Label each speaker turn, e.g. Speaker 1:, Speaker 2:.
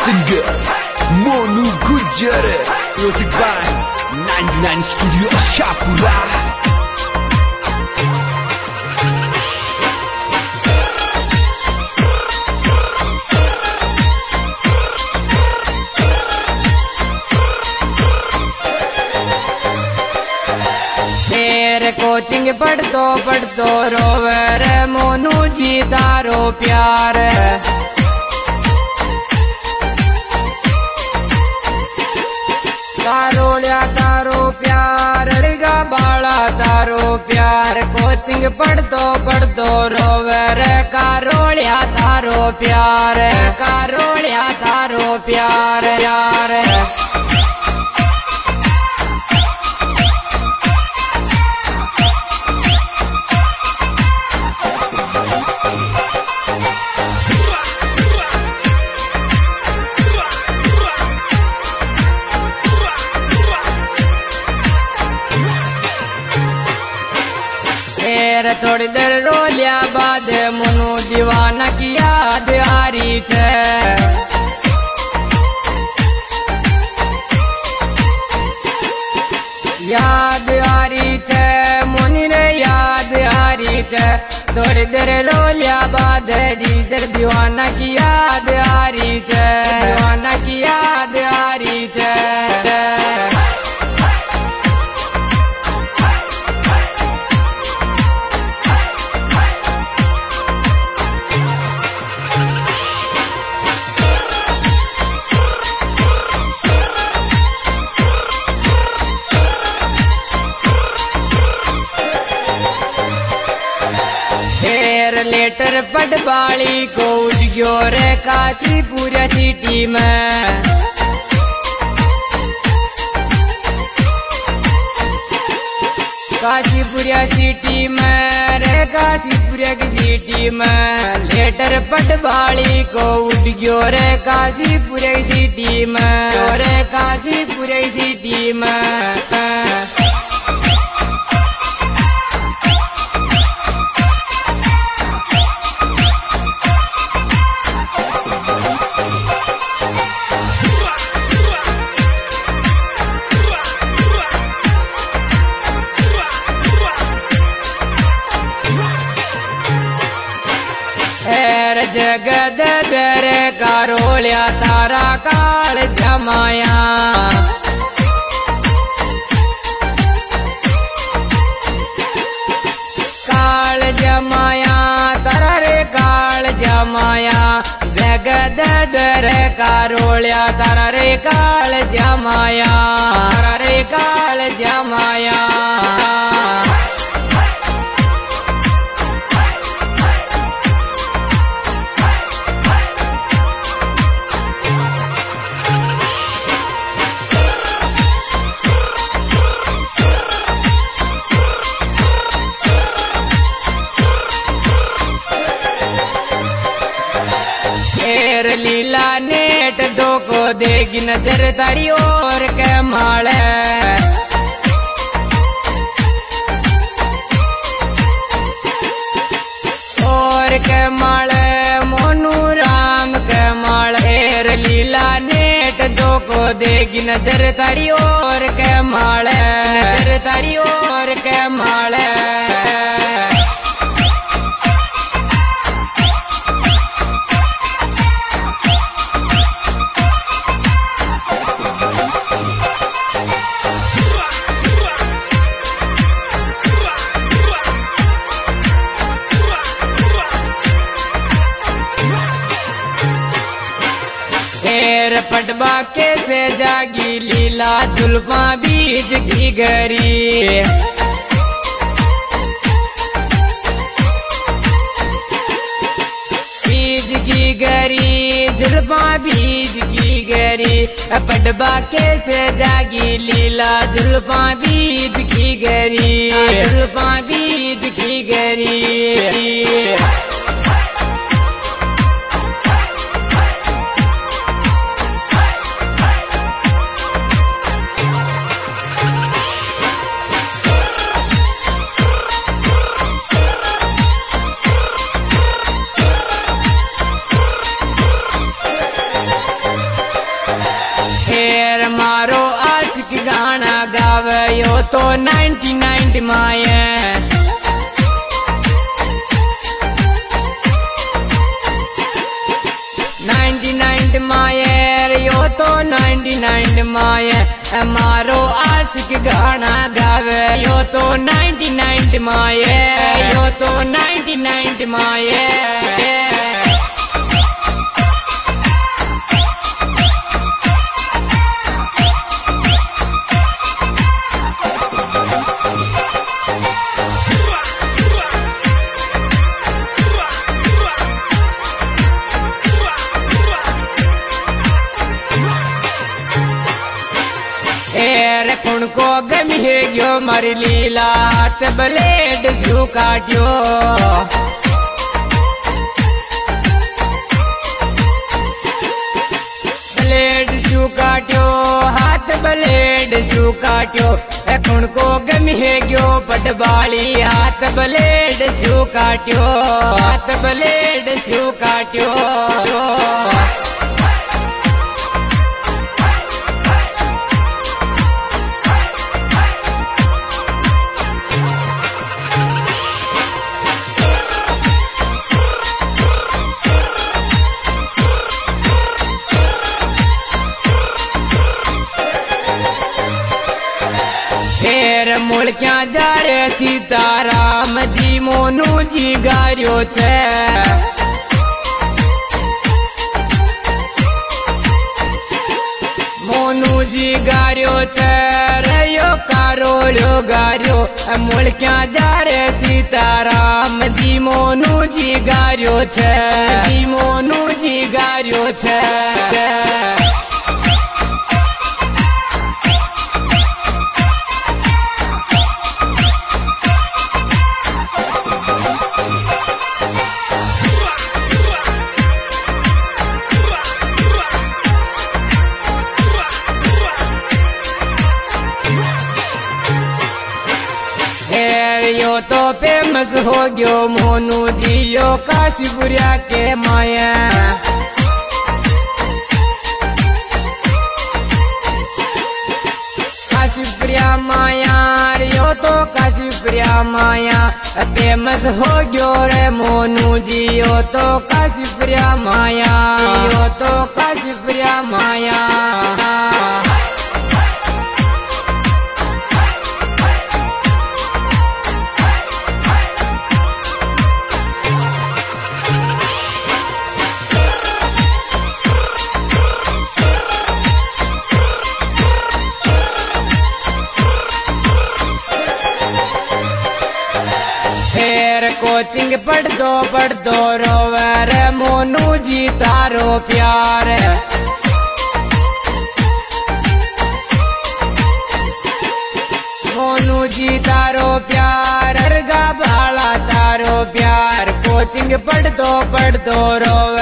Speaker 1: singer Monu Gujar, music by 99 Studio Shapura.
Speaker 2: Coaching पढ़तो रोवे रे मोनू जी तारो प्यार। कारोलिया तारो प्यार गा बाला तारो प्यार। कोचिंग पढ़तो रोवे रे कारोलिया तारो प्यार। कारोलिया तारो प्यार यार। थोड़ी देर रोलिया बाद मोनू दीवाना की याद आ रही छे। याद आ रही छे मोनी रे याद आ रही छे। थोड़ी देर रोलिया बाद डीजर दीवाना की याद आ रही छे। दीवाना की याद आ रही छे। लेटर पटवाली को उजग्यो रे काशीपुर सिटी में। काशीपुर सिटी में रे काशीपुर की सिटी में। लेटर पटवाली को उजग्यो रे काशीपुर सिटी में। रे काशीपुर सिटी में। जगद दर कारोलिया तारा काल जमाया। काल जमाया तारा रे काल जमाया। जगद दर कारोलिया तारा रे काल जमाया। तारा रे काल जमाया। लीला नेट दो को देगी नजर तारी और के माले। और के माले मोनू राम के माले। लीला नेट दो को देगी नजर तारी और के माले। नजर तारी और के माले। पटवा कैसे जागी लीला जुल्फा बीज की गरी। बीज की गरी जुल्फा बीज की गरी। पटवा कैसे जागी लीला जुल्फा बीज की गरी। जुल्फा बीज की गरी। तो 99 माये 99 माये यो तो 99 माये मारो आशिक गाना गावे यो तो 99 माये यो तो 99 माये कुण को गमी है गयो मारी लीला ते ब्लेड शू काट्यो ब्लेड शू काट्यो हाथ ब्लेड शू काट्यो कुण को गमी है गयो पटवाली हाथ ब्लेड शू काट्यो हाथ ब्लेड शू काट्यो मुड़ क्या जा रे सीताराम जी मोनू जी गार्यो छे मोनू जी गार्यो छे रयो कारोलो गार्यो मुड़ क्या जा रे सीताराम जी मोनू जी गार्यो छे जी मोनू जी गार्यो छे यो तो फेमस हो गयो मोनू जी यो काशीपुरिया के माया काशीपुरिया माया यो तो काशीपुरिया माया फेमस हो गयो रे मोनू जी यो तो काशीपुरिया माया यो तो काशीपुरिया माया कोचिंग पढ़ दो रोवे रे मोनू जी तारो प्यार मोनू जी तारो प्यार अर्गा भाला तारो प्यार कोचिंग पढ़ दो रोवे